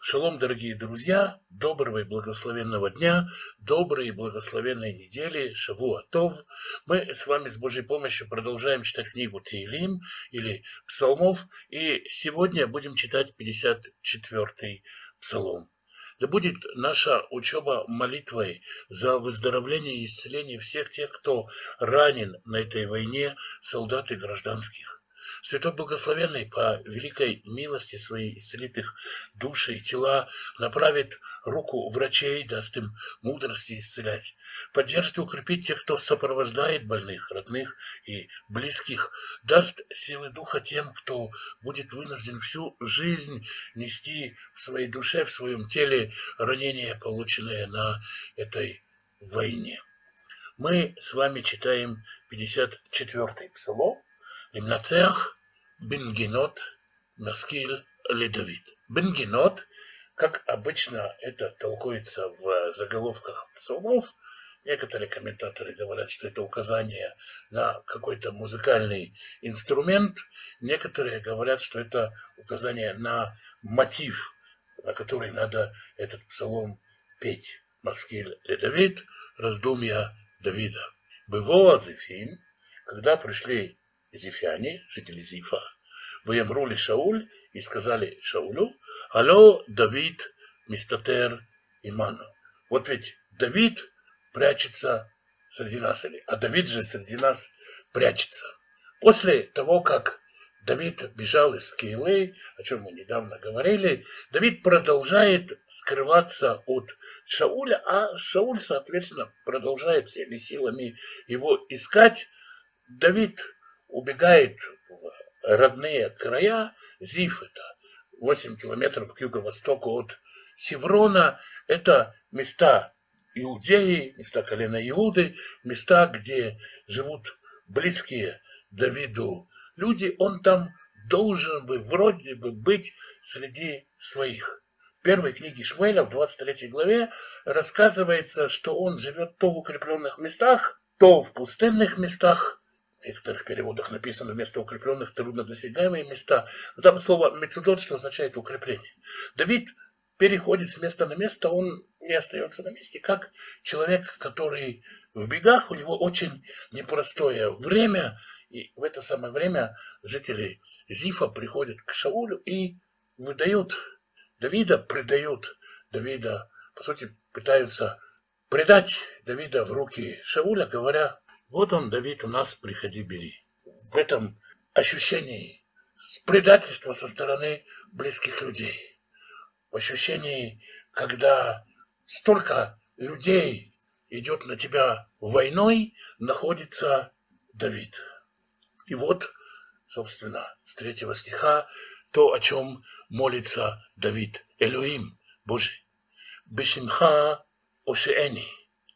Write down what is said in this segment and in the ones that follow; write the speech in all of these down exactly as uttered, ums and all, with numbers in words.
Шалом, дорогие друзья, доброго и благословенного дня, доброй и благословенной недели, Шавуа Тов. Мы с вами с Божьей помощью продолжаем читать книгу Теилим или Псалмов, и сегодня будем читать пятьдесят четвёртый Псалом. Да будет наша учеба молитвой за выздоровление и исцеление всех тех, кто ранен на этой войне, солдат и гражданских. Святой Благословенный по великой милости своей исцелит их души и тела, направит руку врачей, даст им мудрости исцелять, поддержит и укрепит тех, кто сопровождает больных, родных и близких, даст силы духа тем, кто будет вынужден всю жизнь нести в своей душе, в своем теле ранения, полученные на этой войне. Мы с вами читаем пятьдесят четвёртый Псалом. Лимнацеах бенгенот маскиль ледавид. Бенгенот, как обычно это толкуется в заголовках псалмов, некоторые комментаторы говорят, что это указание на какой-то музыкальный инструмент, некоторые говорят, что это указание на мотив, на который надо этот псалом петь. Маскиль ледавид, раздумья Давида. Бывало Зифим, когда пришли зифяне, жители Зифа, выемрули Шауль и сказали Шаулю: «Алло, Давид, мистатер иману». Вот ведь Давид прячется среди нас, а Давид же среди нас прячется. После того, как Давид бежал из Кеилы, о чем мы недавно говорили, Давид продолжает скрываться от Шауля, а Шауль, соответственно, продолжает всеми силами его искать. Давид убегает в родные края. Зиф – это восемь километров к юго-востоку от Хеврона. Это места Иудеи, места колена Иуды, места, где живут близкие Давиду люди. Он там должен бы вроде бы быть среди своих. В первой книге Шмуэля, в двадцать третьей главе, рассказывается, что он живет то в укрепленных местах, то в пустынных местах. В некоторых переводах написано вместо укрепленных труднодосягаемые места. Но там слово «мецудот», что означает укрепление. Давид переходит с места на место, он не остается на месте, как человек, который в бегах, у него очень непростое время, и в это самое время жители Зифа приходят к Шаулю и выдают Давида, предают Давида, по сути, пытаются предать Давида в руки Шауля, говоря: «Вот он, Давид, у нас, приходи, бери». В этом ощущении предательства со стороны близких людей, в ощущении, когда столько людей идет на тебя войной, находится Давид. И вот, собственно, с третьего стиха то, о чем молится Давид. Элоим, Боже, бешимха ошеэни,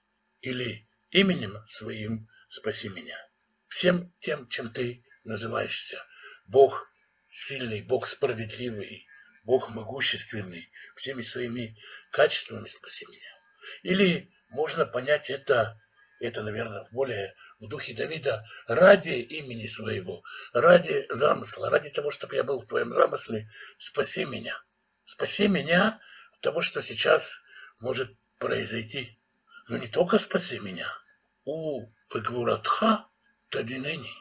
или именем своим спаси меня. Всем тем, чем ты называешься. Бог сильный, Бог справедливый, Бог могущественный, всеми своими качествами спаси меня. Или можно понять это, это, наверное, в более в духе Давида, ради имени своего, ради замысла, ради того, чтобы я был в твоем замысле, спаси меня. Спаси меня от того, что сейчас может произойти. Но не только спаси меня. У вегвуратха тадинени.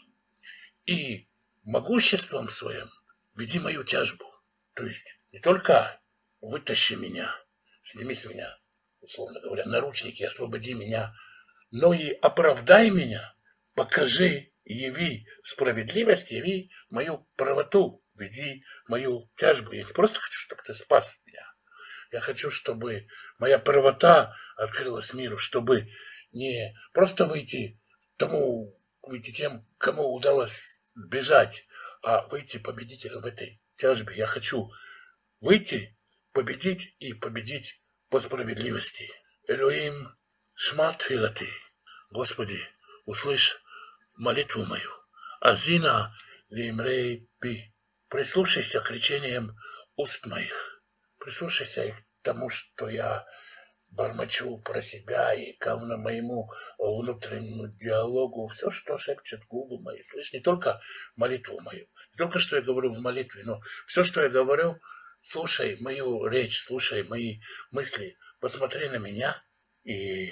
И могуществом своим веди мою тяжбу. То есть не только вытащи меня, сними с меня, условно говоря, наручники, освободи меня, но и оправдай меня, покажи, яви справедливость, яви мою правоту, веди мою тяжбу. Я не просто хочу, чтобы ты спас меня. Я хочу, чтобы моя правота открылась миру, чтобы не просто выйти тому, выйти тем, кому удалось бежать, а выйти победителем в этой тяжбе. Я хочу выйти, победить и победить по справедливости. Элоим шмат филати. Господи, услышь молитву мою. Азина лимрей пи. Прислушайся к речениям уст моих. Прислушайся к тому, что я бормочу про себя и к моему внутреннему диалогу. Все, что шепчет губы мои. Слышь, не только молитву мою, не только что я говорю в молитве, но все, что я говорю, слушай мою речь, слушай мои мысли, посмотри на меня, и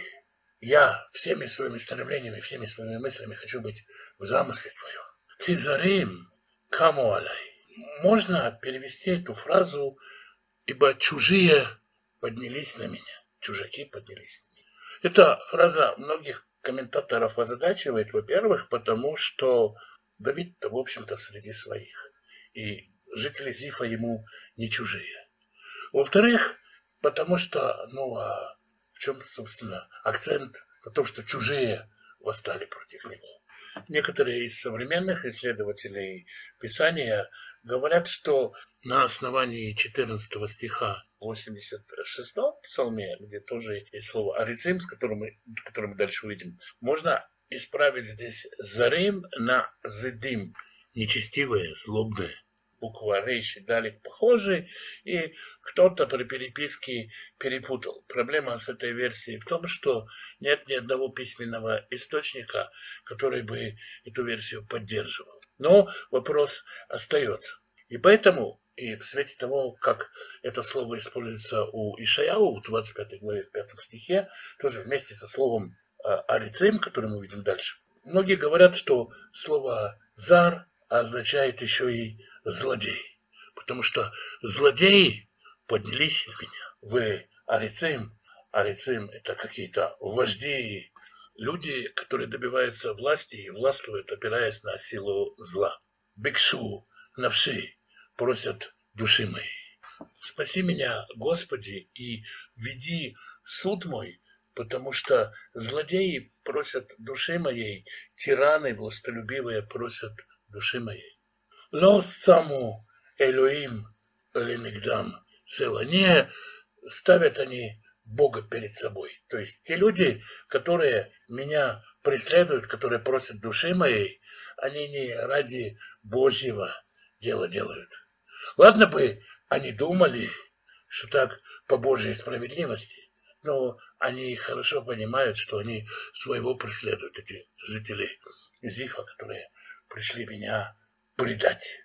я всеми своими стремлениями, всеми своими мыслями хочу быть в замысле твоем. Кизарим каму алай. Можно перевести эту фразу, ибо чужие поднялись на меня, чужаки поднялись на меня. Эта фраза многих комментаторов озадачивает, во-первых, потому что Давид-то, в общем-то, среди своих, и жители Зифа ему не чужие. Во-вторых, потому что, ну, а в чем, собственно, акцент на том, что чужие восстали против него. Некоторые из современных исследователей Писания говорят, что на основании четырнадцатого стиха восемьдесят шестом псалме, где тоже есть слово «арицим», с которым мы, которое мы дальше увидим, можно исправить здесь «зарим» на «зедим», нечестивые, злобные. Буква рейш и далек похожи, и кто-то при переписке перепутал. Проблема с этой версией в том, что нет ни одного письменного источника, который бы эту версию поддерживал. Но вопрос остается. И поэтому, и в свете того, как это слово используется у Ишаяу в двадцать пятой главе, в пятом стихе, тоже вместе со словом «арицим», которое мы увидим дальше, многие говорят, что слово «зар» означает еще и злодей, потому что злодеи поднялись на меня. Вы арицим, арицим это какие-то вожди, люди, которые добиваются власти и властвуют, опираясь на силу зла. Бикшу, навши, просят души моей. Спаси меня, Господи, и веди суд мой, потому что злодеи просят души моей, тираны властолюбивые просят души моей. Ло саму Элоим ленигдам села. Не ставят они Бога перед собой. То есть те люди, которые меня преследуют, которые просят души моей, они не ради Божьего дела делают. Ладно бы они думали, что так по Божьей справедливости, но они хорошо понимают, что они своего преследуют, эти жители Зифа, которые пришли меня предать.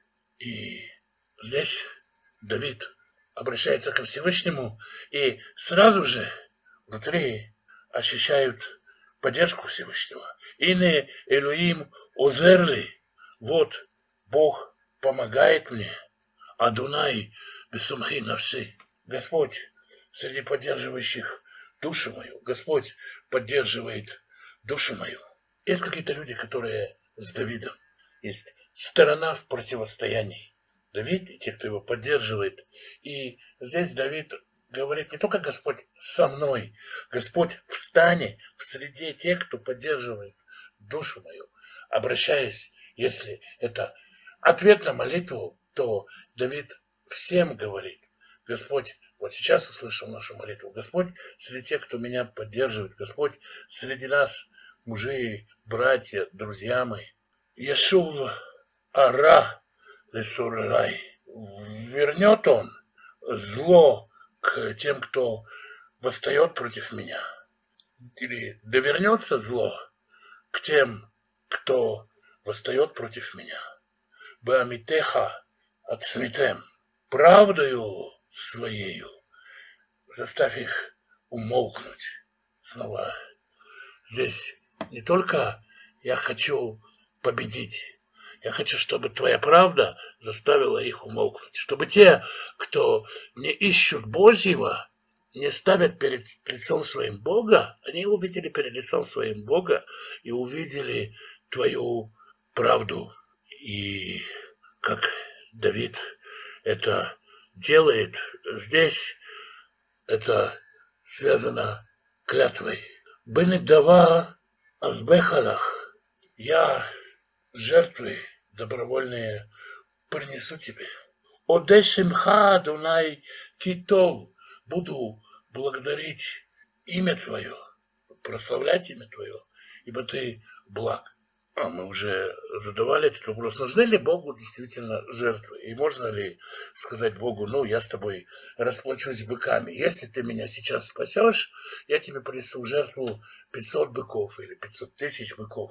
И здесь Давид обращается ко Всевышнему, и сразу же внутри ощущают поддержку Всевышнего. Ине Элоим озерли. Вот Бог помогает мне. Адунай бесумхи навси. Господь среди поддерживающих душу мою. Господь поддерживает душу мою. Есть какие-то люди, которые с Давидом. Есть сторона в противостоянии. Давид и те, кто его поддерживает. И здесь Давид говорит не только Господь со мной, Господь встань в среде тех, кто поддерживает душу мою. Обращаясь, если это ответ на молитву, то Давид всем говорит: Господь, вот сейчас услышал нашу молитву. Господь среди тех, кто меня поддерживает. Господь среди нас, мужи, братья, друзья мои. Яшув ара лесурай. Вернет он зло к тем, кто восстает против меня. Или довернется зло к тем, кто восстает против меня. Беамитеха отсметем. Правдою своею заставь их умолкнуть. Снова здесь не только я хочу победить, я хочу, чтобы твоя правда заставила их умолкнуть. Чтобы те, кто не ищут Божьего, не ставят перед лицом своим Бога, они увидели перед лицом своим Бога и увидели твою правду. И как Давид это делает, здесь это связано клятвой. Бенедава азбехалах. Я жертвы добровольные принесу тебе. Одешимха Адунай Китов. Буду благодарить имя твое, прославлять имя твое, ибо ты благ. А мы уже задавали этот вопрос, нужны ли Богу действительно жертвы? И можно ли сказать Богу: ну, я с тобой расплачусь быками. Если ты меня сейчас спасешь, я тебе принесу в жертву пятьсот быков или пятьсот тысяч быков.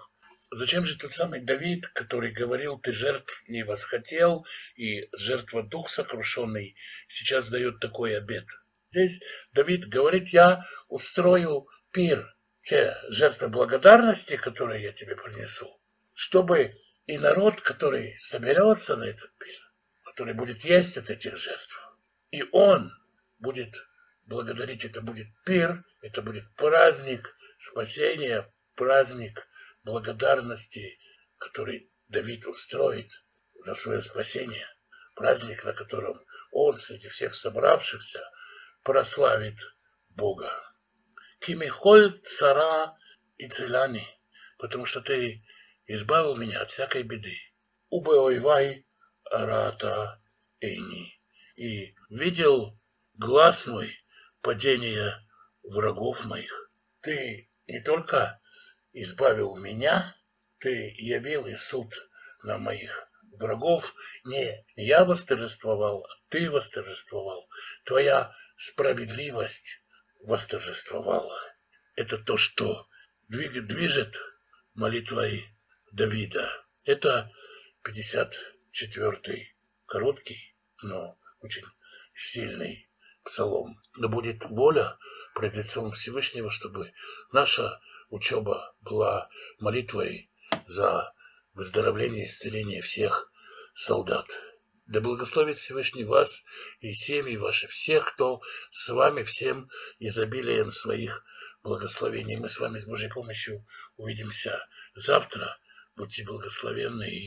Зачем же тот самый Давид, который говорил, ты жертв не восхотел, и жертва дух сокрушенный, сейчас дает такой обет? Здесь Давид говорит, я устрою пир, те жертвы благодарности, которые я тебе принесу, чтобы и народ, который соберется на этот пир, который будет есть от этих жертв, и он будет благодарить, это будет пир, это будет праздник спасения, праздник благодарности, который Давид устроит за свое спасение, праздник, на котором он среди всех собравшихся прославит Бога. Кимихоль цара и целяни, потому что ты избавил меня от всякой беды. Убеойвай арата эйни. И видел глаз мой падение врагов моих. Ты не только избавил меня, ты явил и суд на моих врагов. Не я восторжествовал, а ты восторжествовал. Твоя справедливость восторжествовала. Это то, что движет молитвой Давида. Это пятьдесят четвёртый короткий, но очень сильный псалом. Да будет воля пред лицом Всевышнего, чтобы наша учеба была молитвой за выздоровление и исцеление всех солдат. Да благословит Всевышний вас и семьи ваши, всех, кто с вами, всем изобилием своих благословений. Мы с вами с Божьей помощью увидимся завтра. Будьте благословенны.